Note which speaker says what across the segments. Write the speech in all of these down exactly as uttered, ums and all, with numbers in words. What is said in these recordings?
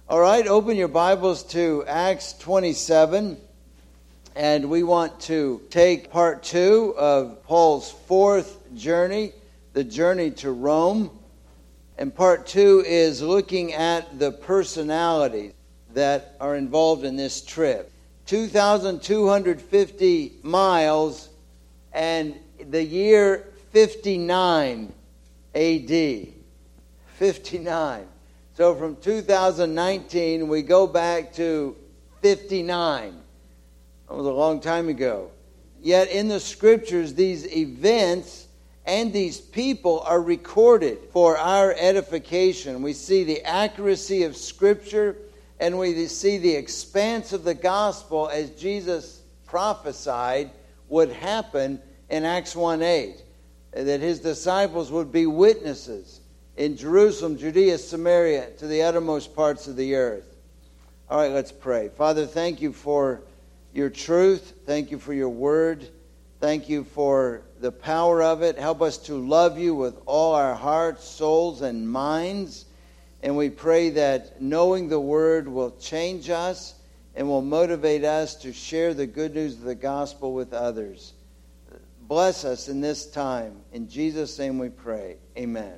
Speaker 1: All right, open your Bibles to Acts twenty-seven, and we want to take part two of Paul's fourth journey, the journey to Rome. And part two is looking at the personalities that are involved in this trip. two thousand two hundred fifty miles and the year fifty-nine A D. fifty-nine. So from two thousand nineteen, we go back to fifty-nine. That was a long time ago. Yet in the scriptures, these events and these people are recorded for our edification. We see the accuracy of Scripture, and we see the expanse of the gospel as Jesus prophesied would happen in Acts one eight. That his disciples would be witnesses in Jerusalem, Judea, Samaria, to the uttermost parts of the earth. All right, let's pray. Father, thank you for your truth. Thank you for your word. Thank you for the power of it. Help us to love you with all our hearts, souls, and minds. And we pray that knowing the word will change us and will motivate us to share the good news of the gospel with others. Bless us in this time. In Jesus' name we pray. Amen.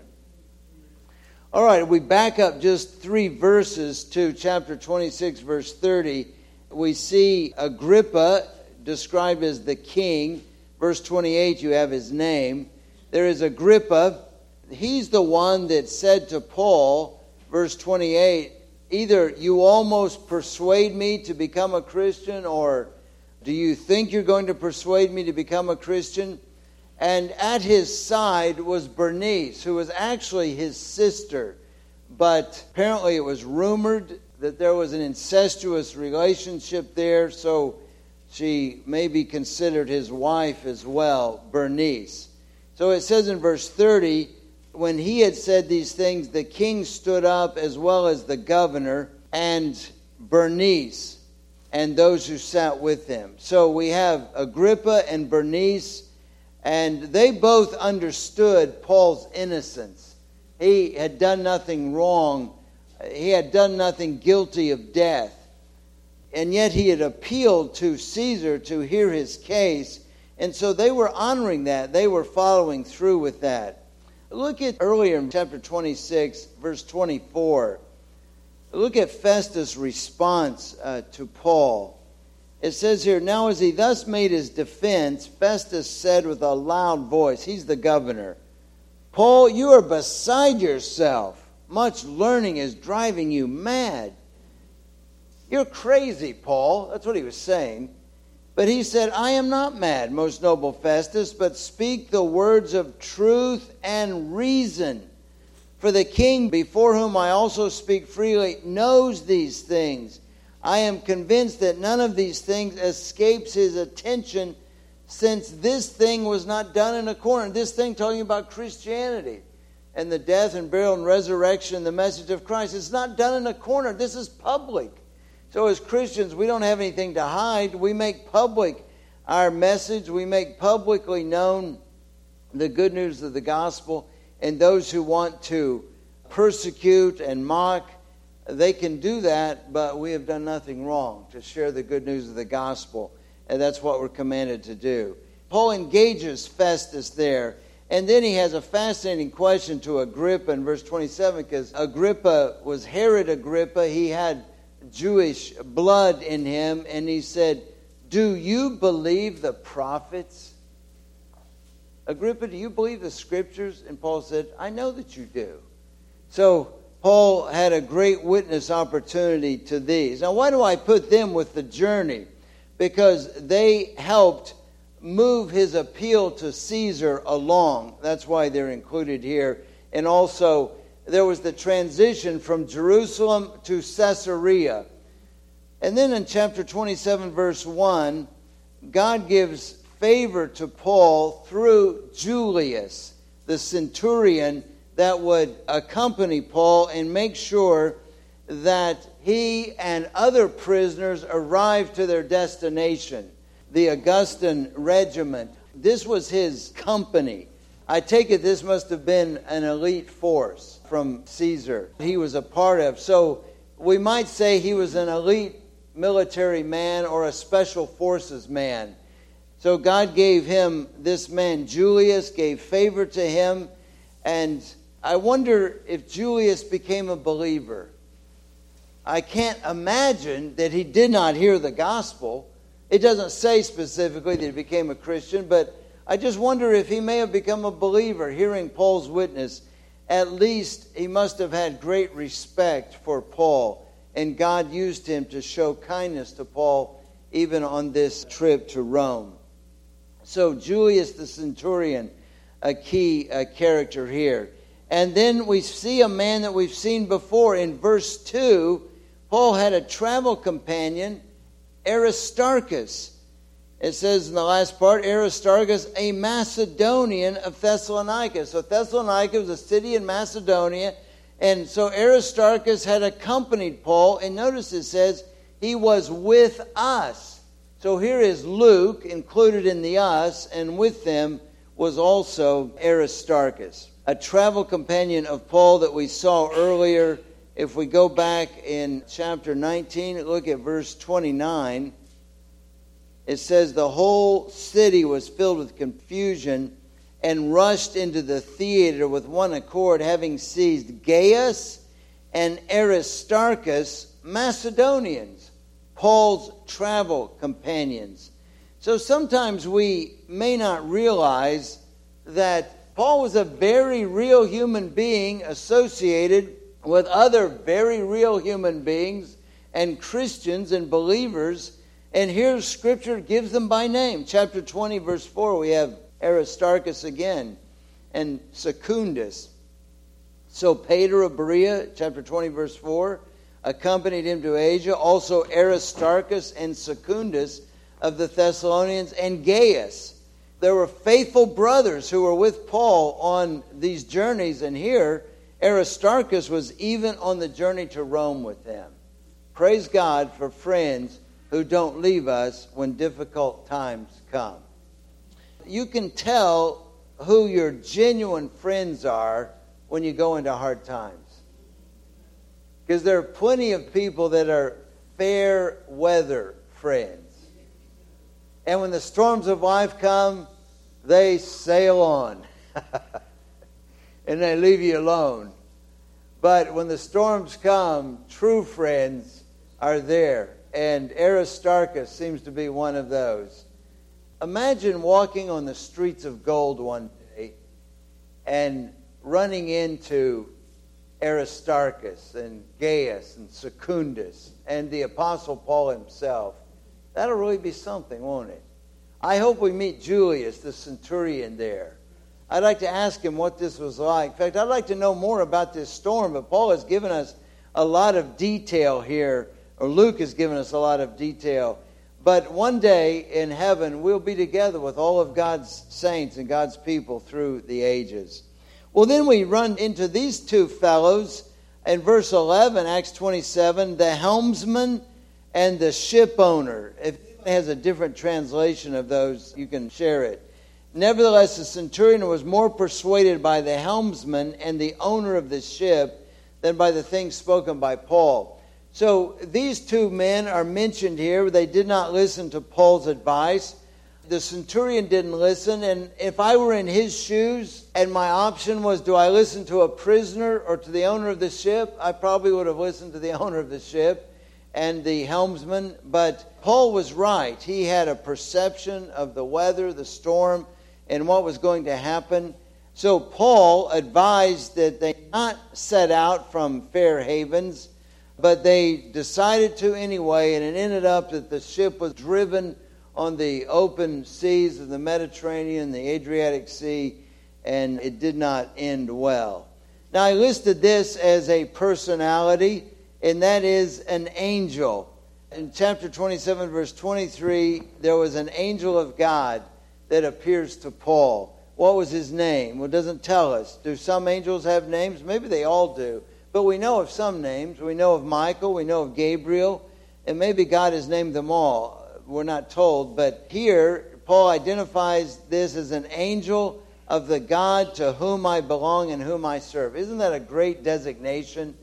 Speaker 1: All right, we back up just three verses to chapter twenty-six, verse thirty. We see Agrippa described as the king. Verse twenty-eight, you have his name. There is Agrippa. He's the one that said to Paul, verse twenty-eight, either you almost persuade me to become a Christian, or do you think you're going to persuade me to become a Christian? And at his side was Bernice, who was actually his sister. But apparently it was rumored that there was an incestuous relationship there, so she may be considered his wife as well, Bernice. So it says in verse thirty, when he had said these things, the king stood up, as well as the governor and Bernice and those who sat with him. So we have Agrippa and Bernice, and they both understood Paul's innocence. He had done nothing wrong. He had done nothing guilty of death. And yet he had appealed to Caesar to hear his case. And so they were honoring that. They were following through with that. Look at earlier in chapter twenty-six, verse twenty-four. Look at Festus' response uh, to Paul. It says here, now as he thus made his defense, Festus said with a loud voice, he's the governor, Paul, you are beside yourself. Much learning is driving you mad. You're crazy, Paul. That's what he was saying. But he said, I am not mad, most noble Festus, but speak the words of truth and reason. For the king, before whom I also speak freely, knows these things. I am convinced that none of these things escapes his attention, since this thing was not done in a corner. This thing talking about Christianity and the death and burial and resurrection and the message of Christ. It's not done in a corner. This is public. So as Christians, we don't have anything to hide. We make public our message. We make publicly known the good news of the gospel. And those who want to persecute and mock, they can do that, but we have done nothing wrong to share the good news of the gospel. And that's what we're commanded to do. Paul engages Festus there. And then he has a fascinating question to Agrippa in verse twenty-seven, because Agrippa was Herod Agrippa. He had Jewish blood in him, and he said, do you believe the prophets? Agrippa, do you believe the scriptures? And Paul said, I know that you do. So Paul had a great witness opportunity to these. Now, why do I put them with the journey? Because they helped move his appeal to Caesar along. That's why they're included here. And also, there was the transition from Jerusalem to Caesarea. And then in chapter twenty-seven, verse one, God gives favor to Paul through Julius, the centurion that would accompany Paul and make sure that he and other prisoners arrived to their destination. The Augustan regiment, this was his company. I take it this must have been an elite force from Caesar he was a part of. So we might say he was an elite military man or a special forces man. So God gave him, this man Julius, gave favor to him. And I wonder if Julius became a believer. I can't imagine that he did not hear the gospel. It doesn't say specifically that he became a Christian, but I just wonder if he may have become a believer hearing Paul's witness. At least he must have had great respect for Paul, and God used him to show kindness to Paul even on this trip to Rome. So Julius the centurion, a key uh, character here. And then we see a man that we've seen before. In verse two, Paul had a travel companion, Aristarchus. It says in the last part, Aristarchus, a Macedonian of Thessalonica. So Thessalonica was a city in Macedonia. And so Aristarchus had accompanied Paul. And notice it says, he was with us. So here is Luke included in the us, and with them was also Aristarchus, a travel companion of Paul that we saw earlier. If we go back in chapter nineteen, look at verse twenty-nine. It says, the whole city was filled with confusion and rushed into the theater with one accord, having seized Gaius and Aristarchus, Macedonians, Paul's travel companions. So sometimes we may not realize that Paul was a very real human being associated with other very real human beings and Christians and believers. And here Scripture gives them by name. Chapter twenty, verse four, we have Aristarchus again and Secundus. So Peter of Berea, chapter twenty, verse four, accompanied him to Asia. Also Aristarchus and Secundus of the Thessalonians, and Gaius. There were faithful brothers who were with Paul on these journeys. And here Aristarchus was even on the journey to Rome with them. Praise God for friends who don't leave us when difficult times come. You can tell who your genuine friends are when you go into hard times. Because there are plenty of people that are fair weather friends. And when the storms of life come, they sail on. And they leave you alone. But when the storms come, true friends are there. And Aristarchus seems to be one of those. Imagine walking on the streets of gold one day and running into Aristarchus and Gaius and Secundus and the Apostle Paul himself. That'll really be something, won't it? I hope we meet Julius, the centurion there. I'd like to ask him what this was like. In fact, I'd like to know more about this storm, but Paul has given us a lot of detail here, or Luke has given us a lot of detail. But one day in heaven, we'll be together with all of God's saints and God's people through the ages. Well, then we run into these two fellows in verse eleven, Acts twenty-seven, the helmsman and the ship owner. If it has a different translation of those, you can share it. Nevertheless, the centurion was more persuaded by the helmsman and the owner of the ship than by the things spoken by Paul. So these two men are mentioned here. They did not listen to Paul's advice. The centurion didn't listen. And if I were in his shoes and my option was, do I listen to a prisoner or to the owner of the ship? I probably would have listened to the owner of the ship and the helmsman. But Paul was right. He had a perception of the weather, the storm, and what was going to happen. So Paul advised that they not set out from fair havens, but they decided to anyway, and it ended up that the ship was driven on the open seas of the Mediterranean, the Adriatic Sea, and it did not end well. Now, I listed this as a personality, and that is an angel. In chapter twenty-seven, verse twenty-three, there was an angel of God that appears to Paul. What was his name? Well, it doesn't tell us. Do some angels have names? Maybe they all do. But we know of some names. We know of Michael. We know of Gabriel. And maybe God has named them all. We're not told. But here, Paul identifies this as an angel of the God to whom I belong and whom I serve. Isn't that a great designation?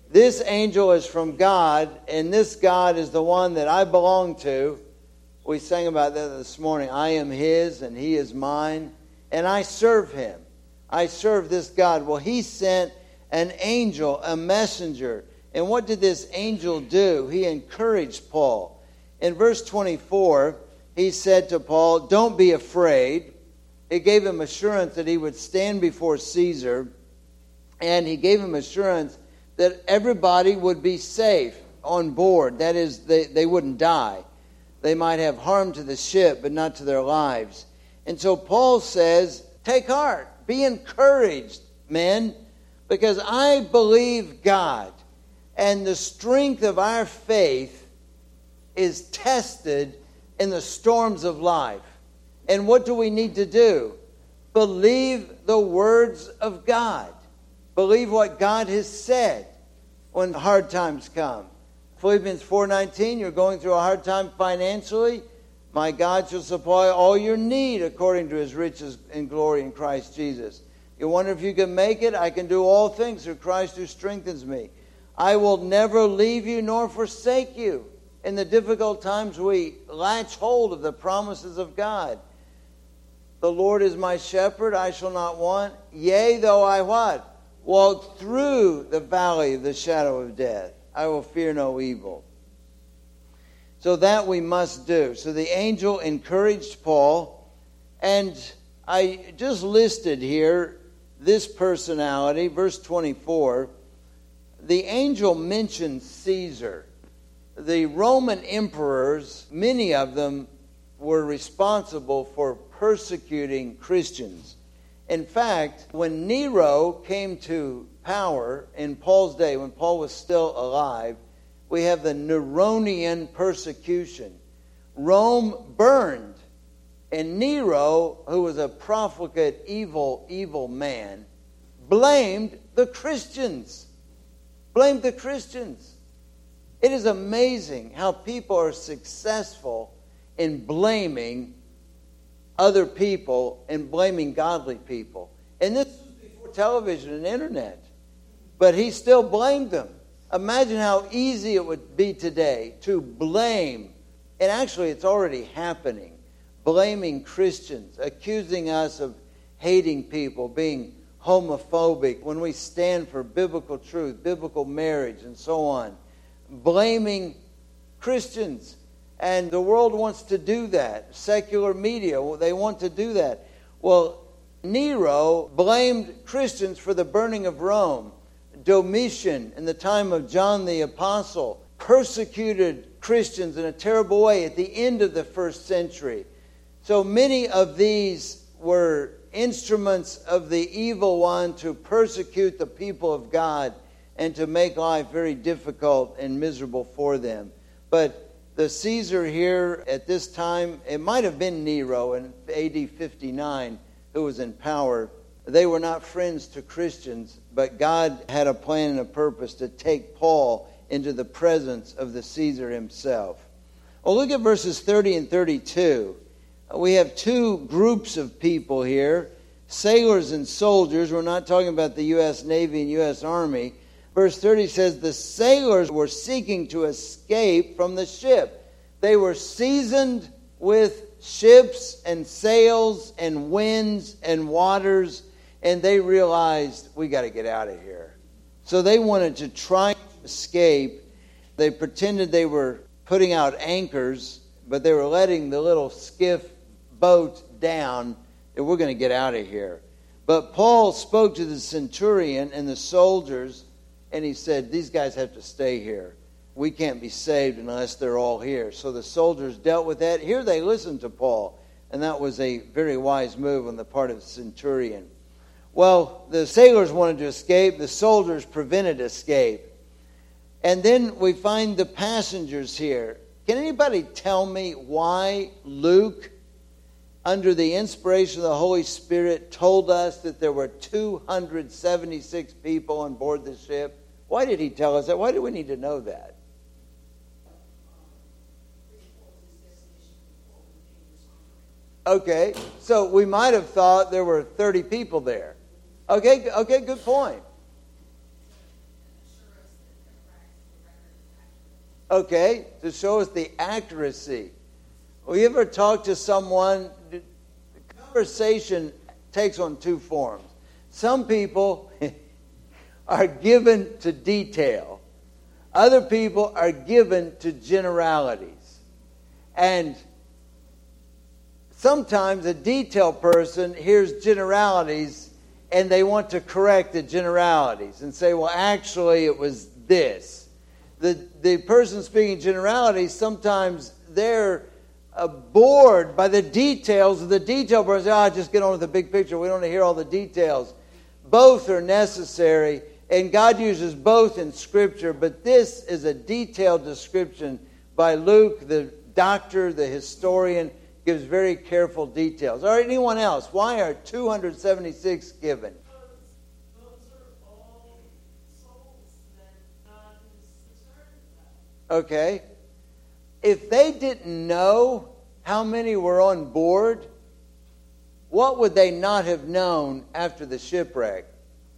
Speaker 1: This angel is from God, and this God is the one that I belong to. We sang about that this morning. I am his, and he is mine, and I serve him. I serve this God. Well, he sent an angel, a messenger. And what did this angel do? He encouraged Paul. In verse twenty-four, he said to Paul, don't be afraid. It gave him assurance that he would stand before Caesar, and he gave him assurance that everybody would be safe on board. That is, they, they wouldn't die. They might have harm to the ship, but not to their lives. And so Paul says, take heart, be encouraged, men, because I believe God, and the strength of our faith is tested in the storms of life. And what do we need to do? Believe the words of God. Believe what God has said when hard times come. Philippians four nineteen, you're going through a hard time financially. My God shall supply all your need according to his riches and glory in Christ Jesus. You wonder if you can make it? I can do all things through Christ who strengthens me. I will never leave you nor forsake you. In the difficult times, we latch hold of the promises of God. The Lord is my shepherd, I shall not want. Yea, though I what? Walk through the valley of the shadow of death, I will fear no evil. So that we must do. So the angel encouraged Paul, and I just listed here this personality, verse twenty-four. The angel mentions Caesar. The Roman emperors, many of them were responsible for persecuting Christians. In fact, when Nero came to power in Paul's day, when Paul was still alive, we have the Neronian persecution. Rome burned, and Nero, who was a profligate, evil, evil man, blamed the Christians. Blamed the Christians. It is amazing how people are successful in blaming other people and blaming godly people. And this was before television and internet. But he still blamed them. Imagine how easy it would be today to blame, and actually it's already happening, blaming Christians, accusing us of hating people, being homophobic when we stand for biblical truth, biblical marriage, and so on. Blaming Christians. And the world wants to do that. Secular media, they want to do that. Well, Nero blamed Christians for the burning of Rome. Domitian, in the time of John the Apostle, persecuted Christians in a terrible way at the end of the first century. So many of these were instruments of the evil one to persecute the people of God and to make life very difficult and miserable for them. But the Caesar here at this time, it might have been Nero in A D fifty-nine who was in power. They were not friends to Christians, but God had a plan and a purpose to take Paul into the presence of the Caesar himself. Well, look at verses thirty and thirty-two. We have two groups of people here, sailors and soldiers. We're not talking about the U S Navy and U S Army. Verse thirty says, the sailors were seeking to escape from the ship. They were seasoned with ships and sails and winds and waters, and they realized, we got to get out of here. So they wanted to try to escape. They pretended they were putting out anchors, but they were letting the little skiff boat down, and we're going to get out of here. But Paul spoke to the centurion and the soldiers, and he said, these guys have to stay here. We can't be saved unless they're all here. So the soldiers dealt with that. Here they listened to Paul, and that was a very wise move on the part of the centurion. Well, the sailors wanted to escape. The soldiers prevented escape. And then we find the passengers here. Can anybody tell me why Luke, under the inspiration of the Holy Spirit, told us that there were two hundred seventy-six people on board the ship? Why did he tell us that? Why do we need to know that? Okay, so we might have thought there were thirty people there. Okay, okay, good point. Okay, to show us the accuracy. Well, you ever talk to someone? The conversation takes on two forms. Some people are given to detail. Other people are given to generalities. And sometimes a detail person hears generalities and they want to correct the generalities and say, well, actually it was this. The, the person speaking generalities, sometimes they're uh, bored by the details of the detail person. Ah, just get on with the big picture. We don't want to hear all the details. Both are necessary, and God uses both in Scripture, but this is a detailed description by Luke, the doctor, the historian, gives very careful details. All right, anyone else? Why are two hundred seventy-six given?
Speaker 2: Because those are all souls that God is concerned about.
Speaker 1: Okay. If they didn't know how many were on board, what would they not have known after the shipwreck?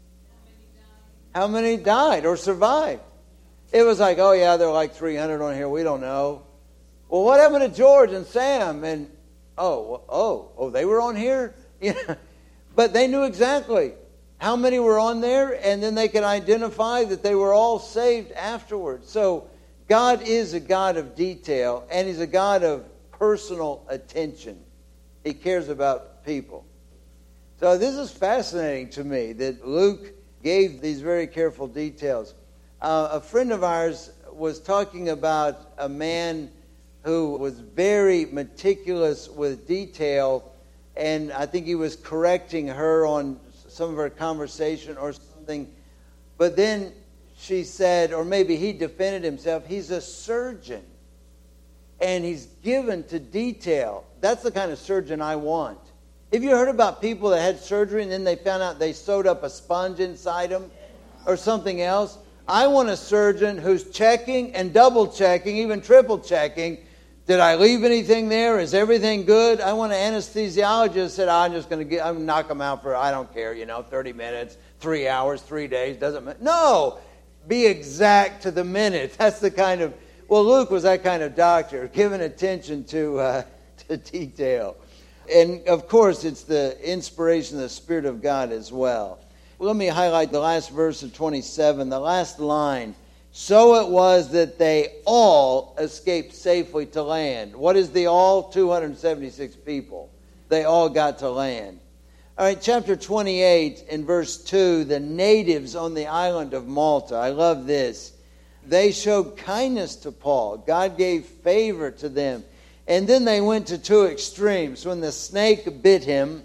Speaker 1: How many died or survived? It was like, oh yeah, there are like three hundred on here. We don't know. Well, what happened to George and Sam? And oh, oh, oh, they were on here? Yeah. But they knew exactly how many were on there, and then they could identify that they were all saved afterwards. So God is a God of detail, and He's a God of personal attention. He cares about people. So this is fascinating to me that Luke gave these very careful details. Uh, a friend of ours was talking about a man who was very meticulous with detail, and I think he was correcting her on some of her conversation or something. But then she said, or maybe he defended himself, he's a surgeon, and he's given to detail. That's the kind of surgeon I want. Have you heard about people that had surgery and then they found out they sewed up a sponge inside them or something else? I want a surgeon who's checking and double checking, even triple checking. Did I leave anything there? Is everything good? I want an anesthesiologist that said, I'm just going to get, I'm knock them out for, I don't care, you know, thirty minutes, three hours, three days, doesn't matter. No, be exact to the minute. That's the kind of, well, Luke was that kind of doctor, giving attention to, uh, to detail. And, of course, it's the inspiration of the Spirit of God as well. Let me highlight the last verse of twenty-seven, the last line. So it was that they all escaped safely to land. What is the all? two hundred seventy-six people. They all got to land. All right, chapter twenty-eight in verse two, the natives on the island of Malta. I love this. They showed kindness to Paul. God gave favor to them. And then they went to two extremes. When the snake bit him,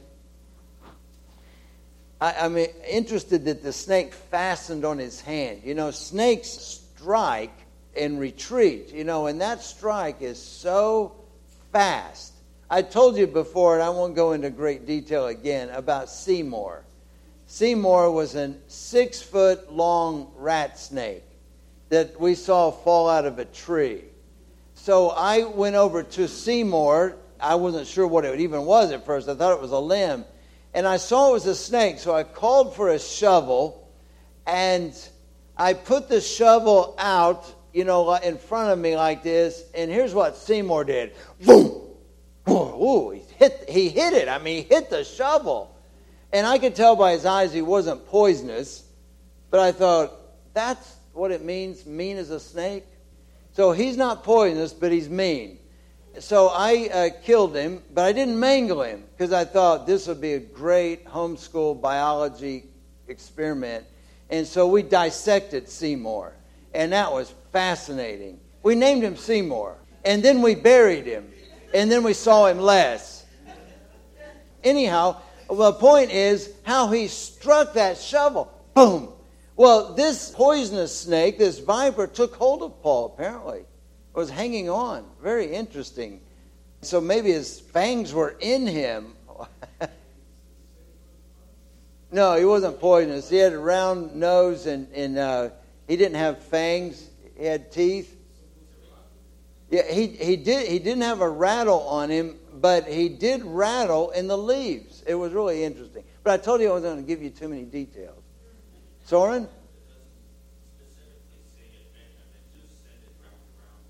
Speaker 1: I, I'm interested that the snake fastened on his hand. You know, snakes strike and retreat, you know, and that strike is so fast. I told you before, and I won't go into great detail again, about Seymour. Seymour was a six-foot-long rat snake that we saw fall out of a tree. So I went over to Seymour. I wasn't sure what it even was at first. I thought it was a limb. And I saw it was a snake, so I called for a shovel, and I put the shovel out, you know, in front of me like this, and here's what Seymour did. Boom! Ooh, he hit, he hit it. I mean, he hit the shovel. And I could tell by his eyes he wasn't poisonous, but I thought, that's what it means, mean as a snake? So he's not poisonous, but he's mean. So I uh, killed him, but I didn't mangle him because I thought this would be a great homeschool biology experiment. And so we dissected Seymour, and that was fascinating. We named him Seymour, and then we buried him, and then we saw him less. Anyhow, the point is how he struck that shovel. Boom! Well, this poisonous snake, this viper, took hold of Paul, apparently. Was hanging on. Very interesting. So maybe his fangs were in him. No, he wasn't poisonous. He had a round nose, and, and uh, he didn't have fangs. He had teeth. Yeah, he he did. He didn't have a rattle on him, but he did rattle in the leaves. It was really interesting. But I told you I wasn't going to give you too many details. Soren?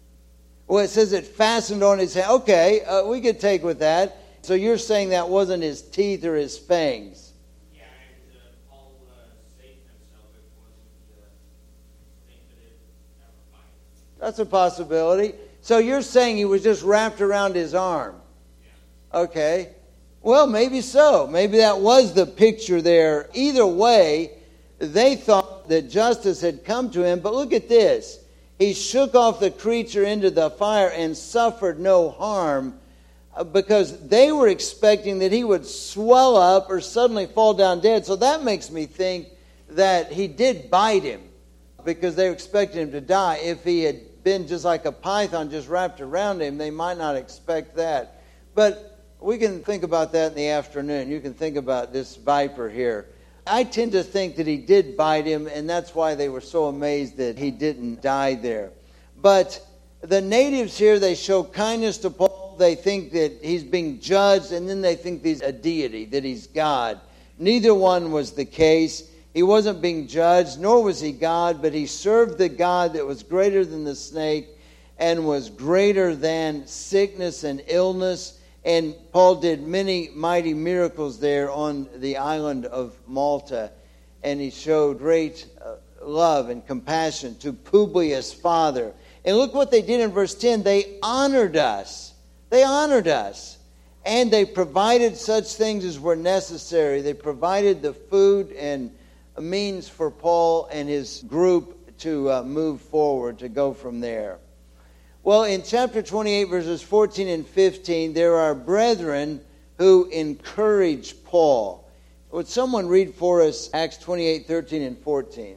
Speaker 1: Well, it says it fastened on his hand. Okay, uh, we could take with that. So you're saying that wasn't his teeth or his fangs?
Speaker 3: Yeah, and uh, Paul uh, saved himself. It wasn't uh, thing that it ever bite.
Speaker 1: That's a possibility. So you're saying he was just wrapped around his arm?
Speaker 3: Yeah.
Speaker 1: Okay. Well, maybe so. Maybe that was the picture there. Either way, they thought that justice had come to him. But look at this. He shook off the creature into the fire and suffered no harm, because they were expecting that he would swell up or suddenly fall down dead. So that makes me think that he did bite him, because they expected him to die. If he had been just like a python just wrapped around him, they might not expect that. But we can think about that in the afternoon. You can think about this viper here. I tend to think that he did bite him, and that's why they were so amazed that he didn't die there. But the natives here, they show kindness to Paul. They think that he's being judged, and then they think he's a deity, that he's God. Neither one was the case. He wasn't being judged, nor was he God, but he served the God that was greater than the snake and was greater than sickness and illness. And Paul did many mighty miracles there on the island of Malta. And he showed great uh, love and compassion to Publius' father. And look what they did in verse ten. They honored us. They honored us. And they provided such things as were necessary. They provided the food and means for Paul and his group to uh, move forward, to go from there. Well, in chapter twenty-eight, verses fourteen and fifteen, there are brethren who encourage Paul. Would someone read for us Acts twenty-eight, thirteen and fourteen?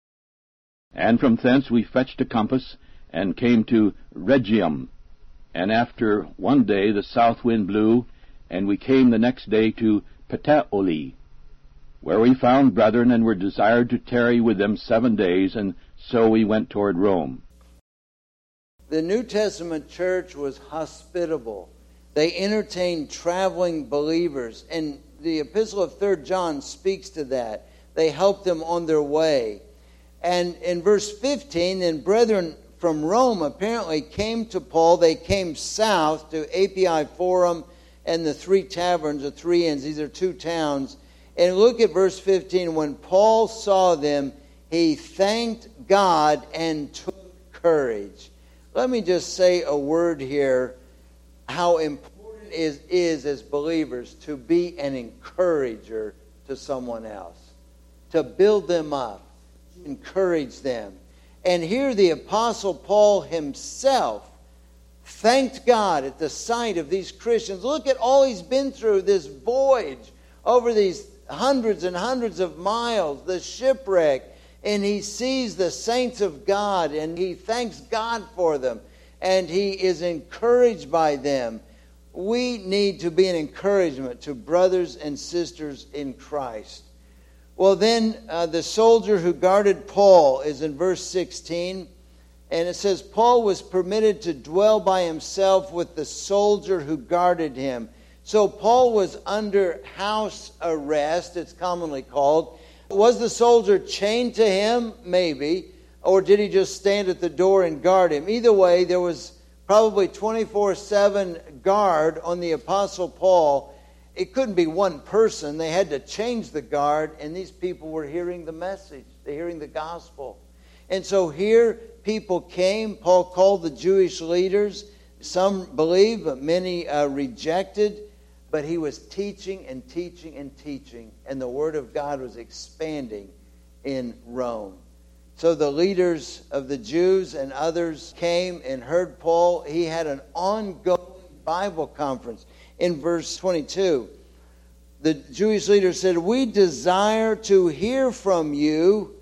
Speaker 4: And from thence we fetched a compass, and came to Rhegium. And after one day the south wind blew, and we came the next day to Puteoli, where we found brethren, and were desired to tarry with them seven days, and so we went toward Rome.
Speaker 1: The New Testament church was hospitable. They entertained traveling believers, and the epistle of Third John speaks to that. They helped them on their way. And in verse fifteen, then brethren from Rome apparently came to Paul. They came south to Appii Forum and the Three Taverns, the Three Inns. These are two towns. And look at verse fifteen. When Paul saw them, he thanked God and took courage. Let me just say a word here, how important it is, is as believers to be an encourager to someone else, to build them up, encourage them. And here the Apostle Paul himself thanked God at the sight of these Christians. Look at all he's been through, this voyage over these hundreds and hundreds of miles, the shipwreck. And he sees the saints of God, and he thanks God for them, and he is encouraged by them. We need to be an encouragement to brothers and sisters in Christ. Well, then uh, the soldier who guarded Paul is in verse sixteen, and it says, Paul was permitted to dwell by himself with the soldier who guarded him. So Paul was under house arrest, it's commonly called. Was the soldier chained to him? Maybe. Or did he just stand at the door and guard him? Either way, there was probably twenty-four seven guard on the Apostle Paul. It couldn't be one person. They had to change the guard, and these people were hearing the message. They're hearing the gospel. And so here people came. Paul called the Jewish leaders. Some believed, but many uh, rejected. But he was teaching and teaching and teaching, and the Word of God was expanding in Rome. So the leaders of the Jews and others came and heard Paul. He had an ongoing Bible conference. In verse twenty-two, the Jewish leaders said, we desire to hear from you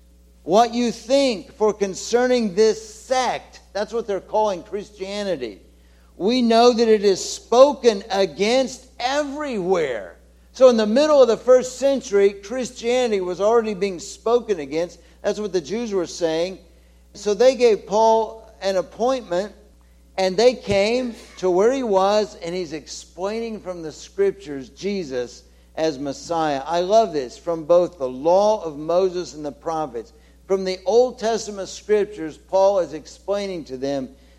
Speaker 1: what you think, for concerning this sect. That's what they're calling Christianity. We know that it is spoken against everywhere. So in the middle of the first century, Christianity was already being spoken against. That's what the Jews were saying. So they gave Paul an appointment, and they came to where he was, and he's explaining from the Scriptures Jesus as Messiah. I love this, from both the law of Moses and the prophets. From the Old Testament Scriptures, Paul is explaining to them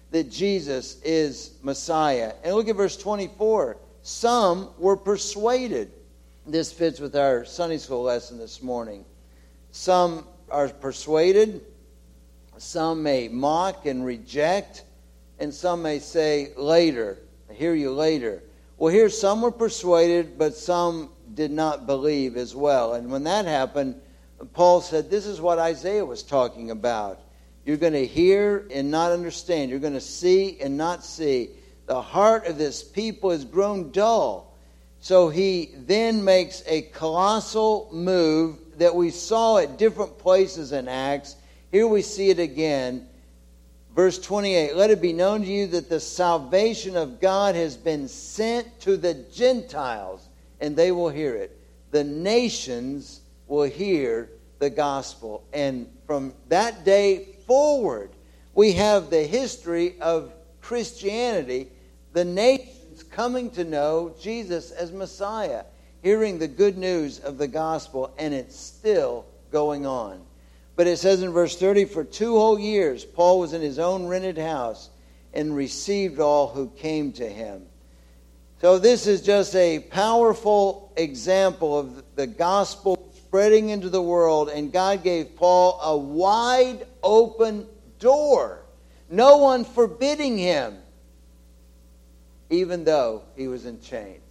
Speaker 1: that Jesus is Messiah. And look at verse twenty-four. Some were persuaded. This fits with our Sunday school lesson this morning. Some are persuaded. Some may mock and reject. And some may say later. I hear you later. Well, here some were persuaded, but some did not believe as well. And when that happened, Paul said, this is what Isaiah was talking about. You're going to hear and not understand. You're going to see and not see. The heart of this people has grown dull. So he then makes a colossal move that we saw at different places in Acts. Here we see it again. Verse twenty-eight, let it be known to you that the salvation of God has been sent to the Gentiles, and they will hear it. The nations will hear the gospel. And from that day forward, we have the history of Christianity, the nations coming to know Jesus as Messiah, hearing the good news of the gospel, and it's still going on. But it says in verse thirty, for two whole years, Paul was in his own rented house and received all who came to him. So this is just a powerful example of the gospel spreading into the world, and God gave Paul a wide open door. No one forbidding him, even though he was in chains.